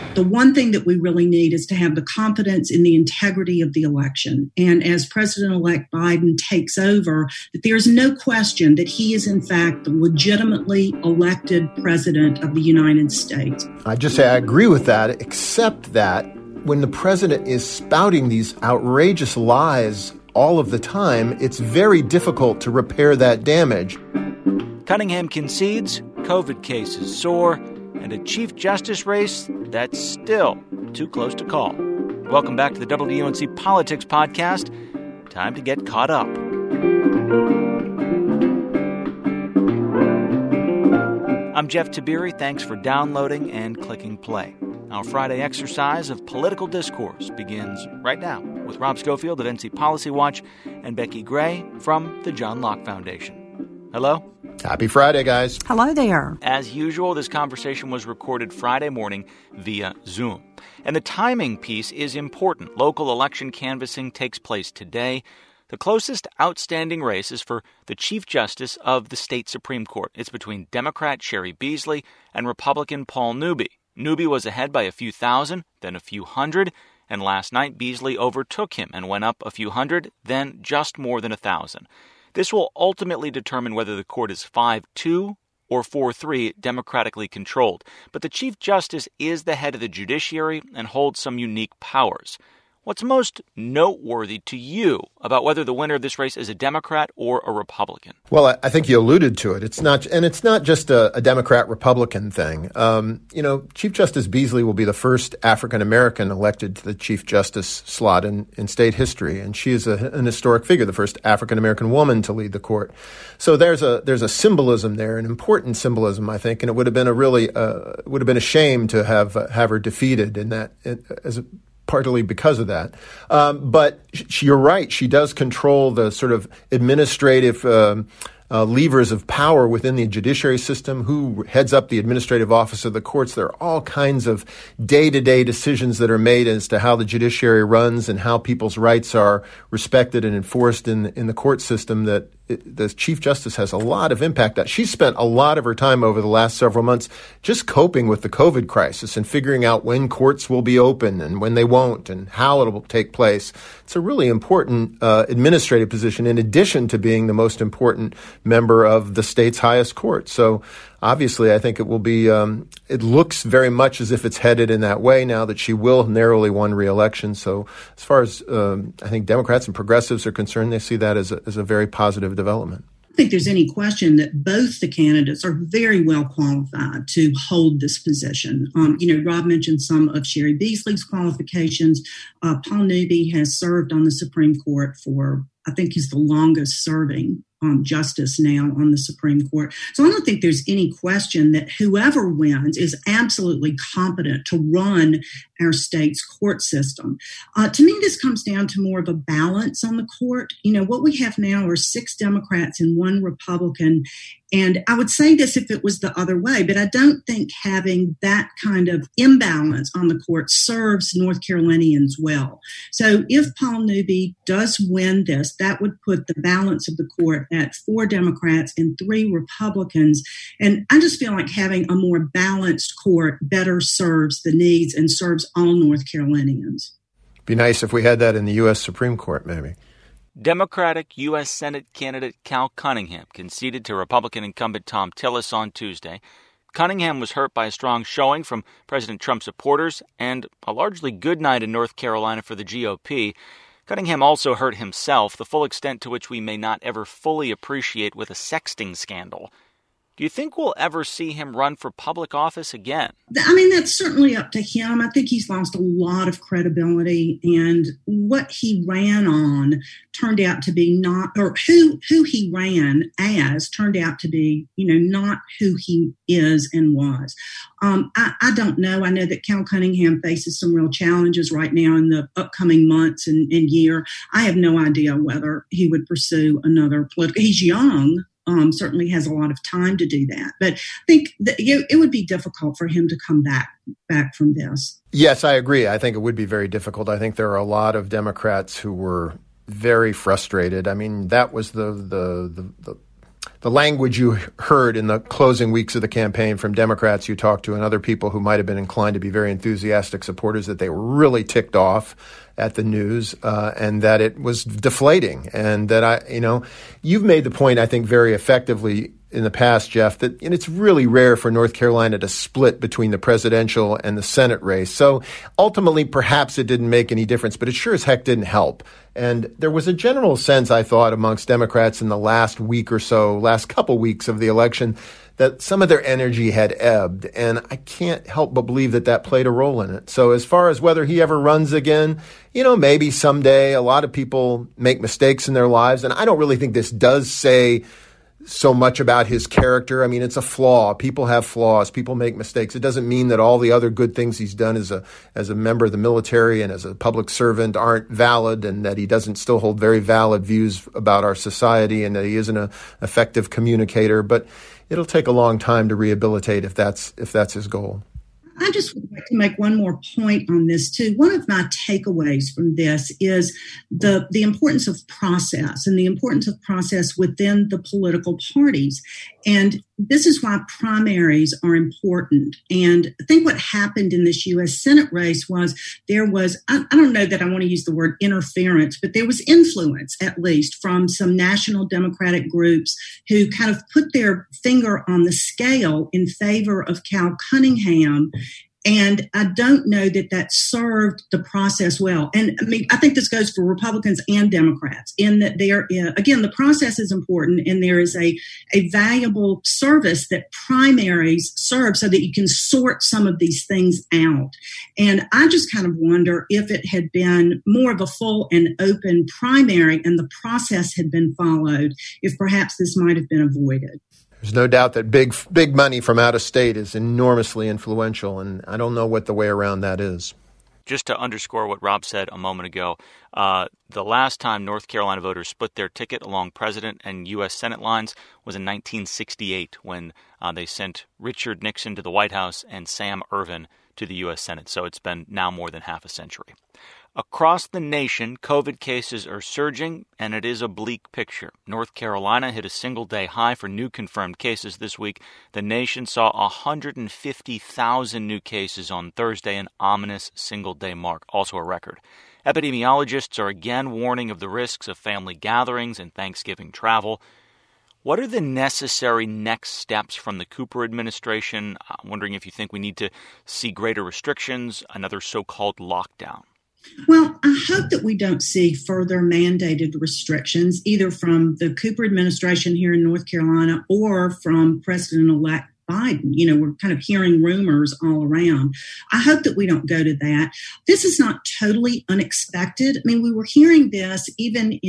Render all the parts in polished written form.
The one thing that we really need is to have the confidence in the integrity of the election. And as President-elect Biden takes over, that there's no question that he is, in fact, the legitimately elected president of the United States. I just say I agree with that, except that when the president is spouting these outrageous lies all of the time, it's very difficult to repair that damage. Cunningham concedes COVID cases soar, and a Chief Justice race that's still too close to call. Welcome back to the WUNC Politics Podcast. Time to get caught up. I'm Jeff Tiberi. Thanks for downloading and clicking play. Our Friday exercise of political discourse begins right now with Rob Schofield of NC Policy Watch and Becky Gray from the John Locke Foundation. Hello? Happy Friday, guys. Hello there. As usual, this conversation was recorded Friday morning via Zoom. And the timing piece is important. Local election canvassing takes place today. The closest outstanding race is for the Chief Justice of the state Supreme Court. It's between Democrat Cheri Beasley and Republican Paul Newby. Newby was ahead by a few thousand, then a few hundred, and last night Beasley overtook him and went up a few hundred, then just more than 1,000. This will ultimately determine whether the court is 5-2 or 4-3 democratically controlled. But the Chief Justice is the head of the judiciary and holds some unique powers. What's most noteworthy to you about whether the winner of this race is a Democrat or a Republican? Well, I think you alluded to it. It's not just a Democrat-Republican thing. Chief Justice Beasley will be the first African-American elected to the Chief Justice slot in state history, and she is an historic figure, the first African-American woman to lead the court. So there's a symbolism there, an important symbolism, I think, and it would have been a shame to have her defeated in that partly because of that. But you're right. She does control the sort of administrative levers of power within the judiciary system, who heads up the administrative office of the courts. There are all kinds of day-to-day decisions that are made as to how the judiciary runs and how people's rights are respected and enforced in the court system that the Chief Justice has a lot of impact on. She's spent a lot of her time over the last several months just coping with the COVID crisis and figuring out when courts will be open and when they won't and how it will take place. It's a really important administrative position in addition to being the most important member of the state's highest court. So obviously, I think it will be, it looks very much as if it's headed in that way now that she will narrowly win re-election. So as far as I think Democrats and progressives are concerned, they see that as a very positive development. I don't think there's any question that both the candidates are very well qualified to hold this position. Rob mentioned some of Cheri Beasley's qualifications. Paul Newby has served on the Supreme Court for, I think he's the longest serving justice now on the Supreme Court. So I don't think there's any question that whoever wins is absolutely competent to run our state's court system. To me, this comes down to more of a balance on the court. What we have now are 6 Democrats and 1 Republican. And I would say this if it was the other way, but I don't think having that kind of imbalance on the court serves North Carolinians well. So if Paul Newby does win this, that would put the balance of the court at 4 Democrats and 3 Republicans. And I just feel like having a more balanced court better serves the needs and serves all North Carolinians. Be nice if we had that in the U.S. Supreme Court, maybe. Democratic U.S. Senate candidate Cal Cunningham conceded to Republican incumbent Thom Tillis on Tuesday. Cunningham was hurt by a strong showing from President Trump supporters and a largely good night in North Carolina for the GOP. Cunningham also hurt himself, the full extent to which we may not ever fully appreciate, with a sexting scandal. Do you think we'll ever see him run for public office again? I mean, that's certainly up to him. I think he's lost a lot of credibility, and what he ran on turned out to be not, or who he ran as turned out to be, not who he is and was. I don't know. I know that Cal Cunningham faces some real challenges right now in the upcoming months and year. I have no idea whether he would pursue another political. He's young. Certainly has a lot of time to do that. But I think that it would be difficult for him to come back from this. Yes, I agree. I think it would be very difficult. I think there are a lot of Democrats who were very frustrated. I mean, that was the the language you heard in the closing weeks of the campaign from Democrats you talked to and other people who might have been inclined to be very enthusiastic supporters, that they were really ticked off at the news and that it was deflating. And that you've made the point, I think, very effectively in the past, Jeff, that it's really rare for North Carolina to split between the presidential and the Senate race. So ultimately, perhaps it didn't make any difference, but it sure as heck didn't help. And there was a general sense, I thought, amongst Democrats in the last week or so, last couple weeks of the election, that some of their energy had ebbed. And I can't help but believe that that played a role in it. So as far as whether he ever runs again, maybe someday. A lot of people make mistakes in their lives. And I don't really think this does say so much about his character. I mean, it's a flaw. People have flaws. People make mistakes. It doesn't mean that all the other good things he's done as a member of the military and as a public servant aren't valid, and that he doesn't still hold very valid views about our society, and that he isn't an effective communicator. But it'll take a long time to rehabilitate if that's his goal. I just would like to make one more point on this, too. One of my takeaways from this is the importance of process and the importance of process within the political parties. And this is why primaries are important. And I think what happened in this U.S. Senate race was there was, I don't know that I want to use the word interference, but there was influence, at least, from some national Democratic groups who kind of put their finger on the scale in favor of Cal Cunningham. And I don't know that served the process well. And I mean, I think this goes for Republicans and Democrats in that again, the process is important, and there is a valuable service that primaries serve so that you can sort some of these things out. And I just kind of wonder if it had been more of a full and open primary and the process had been followed, if perhaps this might have been avoided. There's no doubt that big money from out of state is enormously influential, and I don't know what the way around that is. Just to underscore what Rob said a moment ago, the last time North Carolina voters split their ticket along president and U.S. Senate lines was in 1968 when they sent Richard Nixon to the White House and Sam Ervin to the U.S. Senate. So it's been now more than half a century. Across the nation, COVID cases are surging, and it is a bleak picture. North Carolina hit a single-day high for new confirmed cases this week. The nation saw 150,000 new cases on Thursday, an ominous single-day mark, also a record. Epidemiologists are again warning of the risks of family gatherings and Thanksgiving travel. What are the necessary next steps from the Cooper administration? I'm wondering if you think we need to see greater restrictions, another so-called lockdown. Well, I hope that we don't see further mandated restrictions, either from the Cooper administration here in North Carolina or from President-elect Biden. We're kind of hearing rumors all around. I hope that we don't go to that. This is not totally unexpected. I mean, we were hearing this even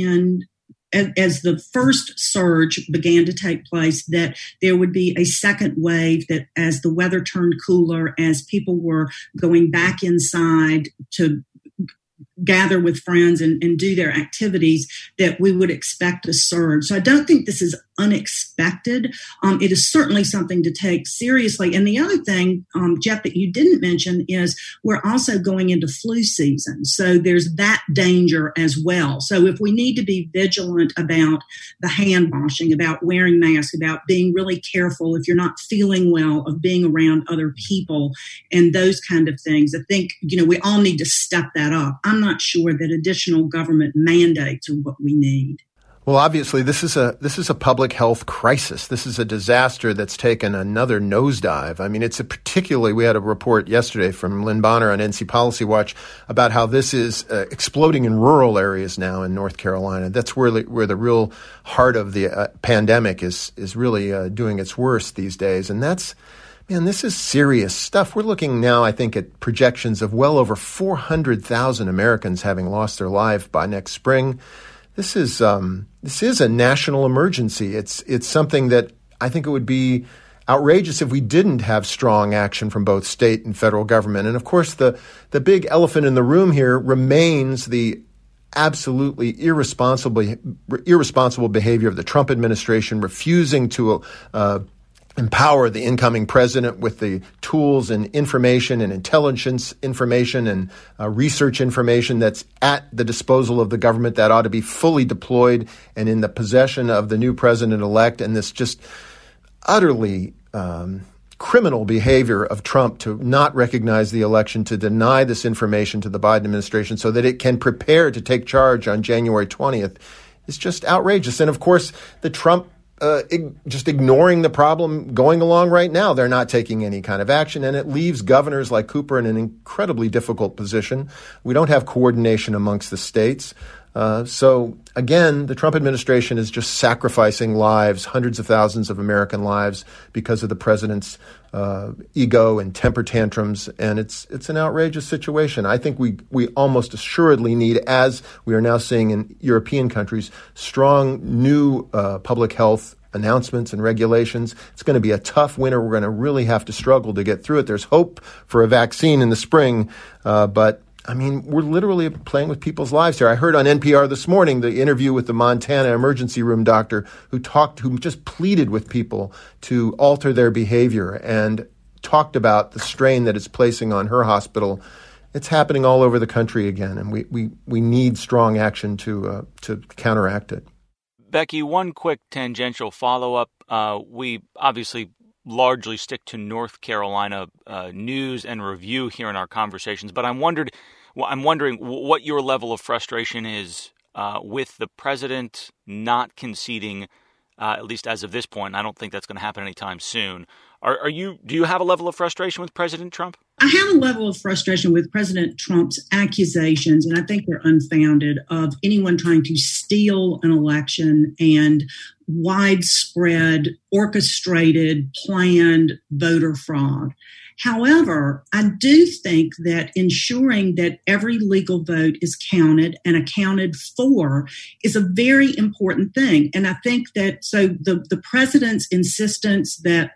as the first surge began to take place, that there would be a second wave, that as the weather turned cooler, as people were going back inside to gather with friends and do their activities, that we would expect a surge. So I don't think this is unexpected. It is certainly something to take seriously. And the other thing, Jeff, that you didn't mention is we're also going into flu season. So there's that danger as well. So if we need to be vigilant about the hand washing, about wearing masks, about being really careful if you're not feeling well, of being around other people and those kind of things, I think, we all need to step that up. I'm not sure that additional government mandates are what we need. Well, obviously, this is a public health crisis. This is a disaster that's taken another nosedive. I mean, we had a report yesterday from Lynn Bonner on NC Policy Watch about how this is exploding in rural areas now in North Carolina. That's where the real heart of the pandemic is really doing its worst these days. And this is serious stuff. We're looking now, I think, at projections of well over 400,000 Americans having lost their life by next spring. This is a national emergency. It's something that I think it would be outrageous if we didn't have strong action from both state and federal government. And of course, the big elephant in the room here remains the absolutely irresponsible behavior of the Trump administration, refusing to empower the incoming president with the tools and information and intelligence information and research information that's at the disposal of the government that ought to be fully deployed and in the possession of the new president-elect. And this just utterly criminal behavior of Trump to not recognize the election, to deny this information to the Biden administration so that it can prepare to take charge on January 20th is just outrageous. And of course, the Trump just ignoring the problem going along right now. They're not taking any kind of action, and it leaves governors like Cooper in an incredibly difficult position. We don't have coordination amongst the states. So again, the Trump administration is just sacrificing lives, hundreds of thousands of American lives, because of the president's ego and temper tantrums. And it's an outrageous situation. I think we almost assuredly need, as we are now seeing in European countries, strong new public health announcements and regulations. It's going to be a tough winter. We're going to really have to struggle to get through it. There's hope for a vaccine in the spring, but I mean, we're literally playing with people's lives here. I heard on NPR this morning the interview with the Montana emergency room doctor who just pleaded with people to alter their behavior and talked about the strain that it's placing on her hospital. It's happening all over the country again, and we need strong action to counteract it. Becky, one quick tangential follow-up. We obviously largely stick to North Carolina news and review here in our conversations, but I'm wondering what your level of frustration is with the president not conceding, at least as of this point. I don't think that's going to happen anytime soon. Do you have a level of frustration with President Trump? I have a level of frustration with President Trump's accusations, and I think they're unfounded, of anyone trying to steal an election and widespread, orchestrated, planned voter fraud. However, I do think that ensuring that every legal vote is counted and accounted for is a very important thing. And I think that the president's insistence that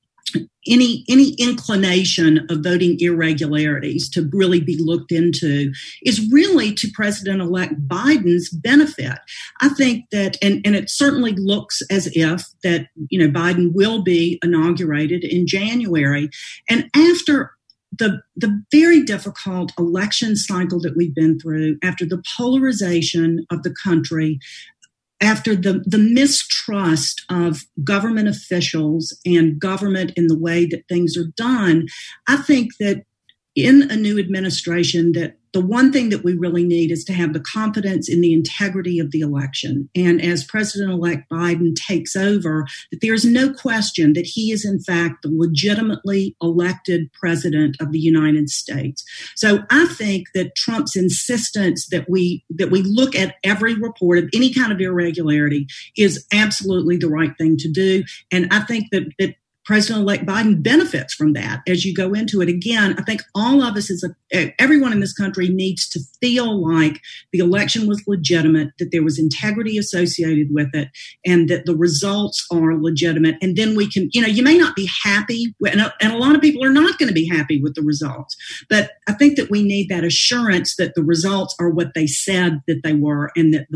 any inclination of voting irregularities to really be looked into is really to President-elect Biden's benefit. I think that, and it certainly looks as if that, Biden will be inaugurated in January. And after the very difficult election cycle that we've been through, after the polarization of the country, after the mistrust of government officials and government in the way that things are done, I think that in a new administration, that the one thing that we really need is to have the confidence in the integrity of the election. And as President-elect Biden takes over, that there's no question that he is in fact the legitimately elected president of the United States. So I think that Trump's insistence that we look at every report of any kind of irregularity is absolutely the right thing to do. And I think that President-elect Biden benefits from that as you go into it. Again, I think all of us, everyone in this country needs to feel like the election was legitimate, that there was integrity associated with it, and that the results are legitimate. And then we can, you may not be happy, and a lot of people are not going to be happy with the results. But I think that we need that assurance that the results are what they said that they were, and that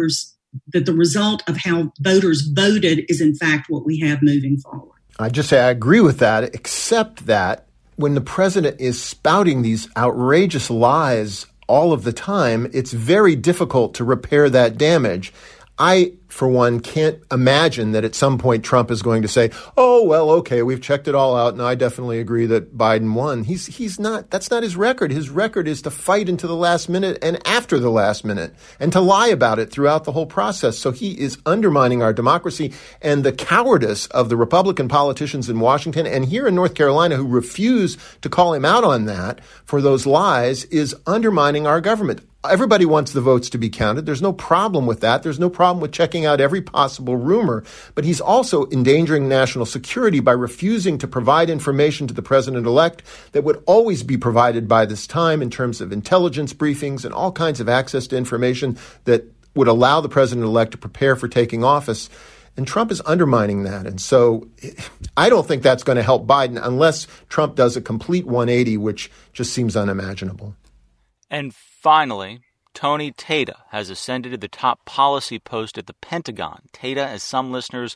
the result of how voters voted is in fact what we have moving forward. I just say I agree with that, except that when the president is spouting these outrageous lies all of the time, it's very difficult to repair that damage. I, for one, can't imagine that at some point Trump is going to say, oh, well, okay, we've checked it all out, and I definitely agree that Biden won. He's not. That's not his record. His record is to fight into the last minute and after the last minute and to lie about it throughout the whole process. So he is undermining our democracy, and the cowardice of the Republican politicians in Washington and here in North Carolina who refuse to call him out on that for those lies is undermining our government. Everybody wants the votes to be counted. There's no problem with that. There's no problem with checking out every possible rumor. But he's also endangering national security by refusing to provide information to the president-elect that would always be provided by this time in terms of intelligence briefings and all kinds of access to information that would allow the president-elect to prepare for taking office. And Trump is undermining that. And so I don't think that's going to help Biden unless Trump does a complete 180, which just seems unimaginable. And finally, Tony Tata has ascended to the top policy post at the Pentagon. Tata, as some listeners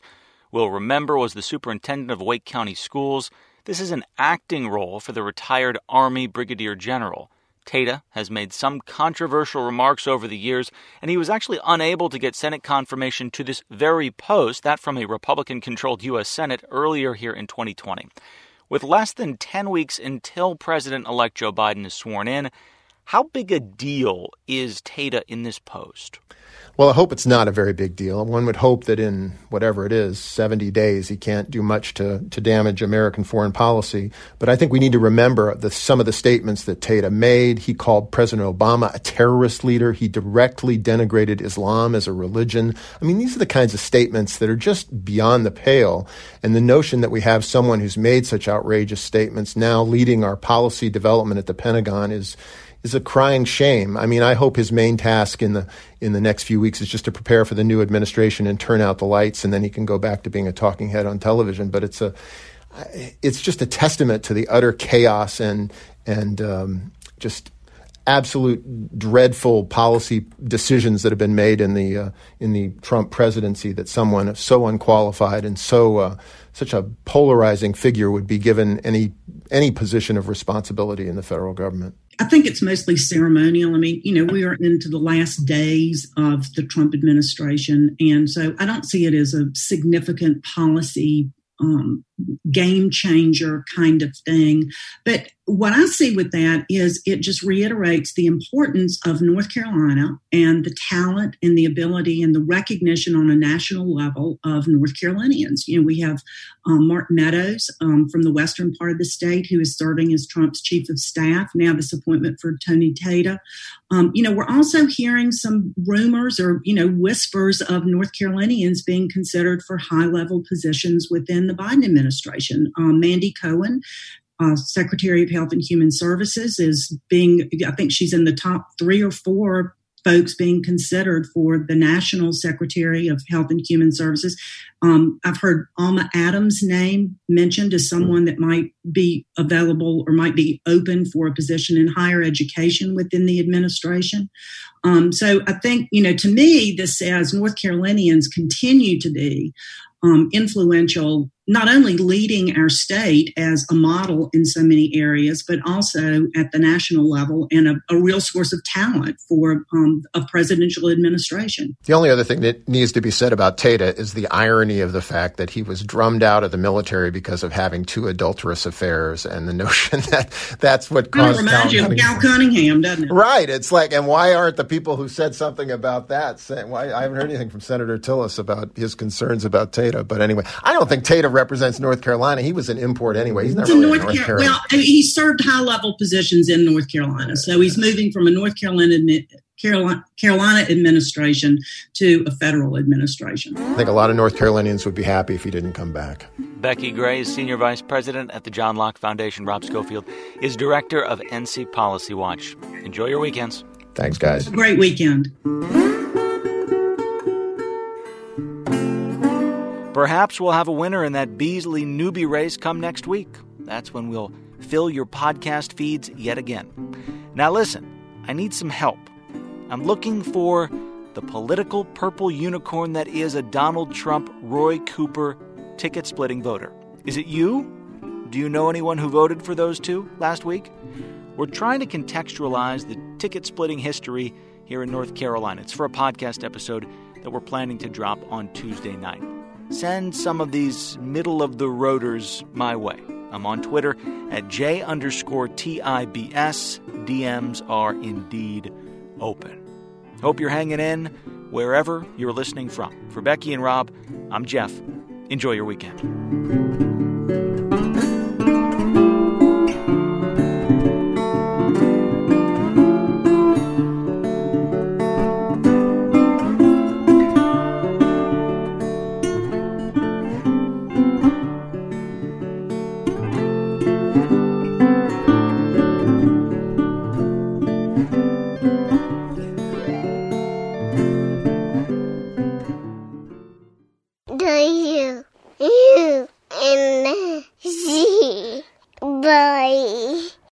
Will Remember was the superintendent of Wake County Schools. This is an acting role for the retired Army Brigadier General. Tata has made some controversial remarks over the years, and he was actually unable to get Senate confirmation to this very post, that from a Republican-controlled U.S. Senate earlier here in 2020. With less than 10 weeks until President-elect Joe Biden is sworn in, how big a deal is Tata in this post? Well, I hope it's not a very big deal. One would hope that in whatever it is, 70 days, he can't do much to damage American foreign policy. But I think we need to remember some of the statements that Tata made. He called President Obama a terrorist leader. He directly denigrated Islam as a religion. I mean, these are the kinds of statements that are just beyond the pale. And the notion that we have someone who's made such outrageous statements now leading our policy development at the Pentagon is a crying shame. I mean, I hope his main task in the next few weeks is just to prepare for the new administration and turn out the lights, and then he can go back to being a talking head on television. But it's just a testament to the utter chaos and just absolute dreadful policy decisions that have been made in the Trump presidency, that someone so unqualified and such a polarizing figure would be given any position of responsibility in the federal government. I think it's mostly ceremonial. I mean, we are into the last days of the Trump administration, and so I don't see it as a significant policy game changer kind of thing. But what I see with that is it just reiterates the importance of North Carolina and the talent and the ability and the recognition on a national level of North Carolinians. We have Mark Meadows from the western part of the state who is serving as Trump's chief of staff. Now this appointment for Tony Tata. We're also hearing some rumors or, whispers of North Carolinians being considered for high-level positions within the Biden administration. Mandy Cohen, Secretary of Health and Human Services, I think she's in the top 3 or 4 folks being considered for the National Secretary of Health and Human Services. I've heard Alma Adams' name mentioned as someone that might be available or might be open for a position in higher education within the administration. So I think, to me, this says North Carolinians continue to be influential, not only leading our state as a model in so many areas, but also at the national level and a real source of talent for a presidential administration. The only other thing that needs to be said about Tata is the irony of the fact that he was drummed out of the military because of having 2 adulterous affairs, and the notion that that's what caused. It reminds you of Cal Cunningham, doesn't it? Right. It's like, and why aren't the people who said something about that saying? Why I haven't heard anything from Senator Tillis about his concerns about Tata. But anyway, I don't think Tata represents North Carolina. He was an import anyway. He's not really North Carolina. Well, he served high-level positions in North Carolina, so he's moving from a North Carolina administration to a federal administration. I think a lot of North Carolinians would be happy if he didn't come back. Becky Gray is Senior Vice President at the John Locke Foundation. Rob Schofield is Director of NC Policy Watch. Enjoy your weekends. Thanks, guys. Great weekend. Perhaps we'll have a winner in that Beasley newbie race come next week. That's when we'll fill your podcast feeds yet again. Now listen, I need some help. I'm looking for the political purple unicorn that is a Donald Trump, Roy Cooper ticket-splitting voter. Is it you? Do you know anyone who voted for those 2 last week? We're trying to contextualize the ticket-splitting history here in North Carolina. It's for a podcast episode that we're planning to drop on Tuesday night. Send some of these middle-of-the-roaders my way. I'm on Twitter at J_TIBS. DMs are indeed open. Hope you're hanging in wherever you're listening from. For Becky and Rob, I'm Jeff. Enjoy your weekend. Do you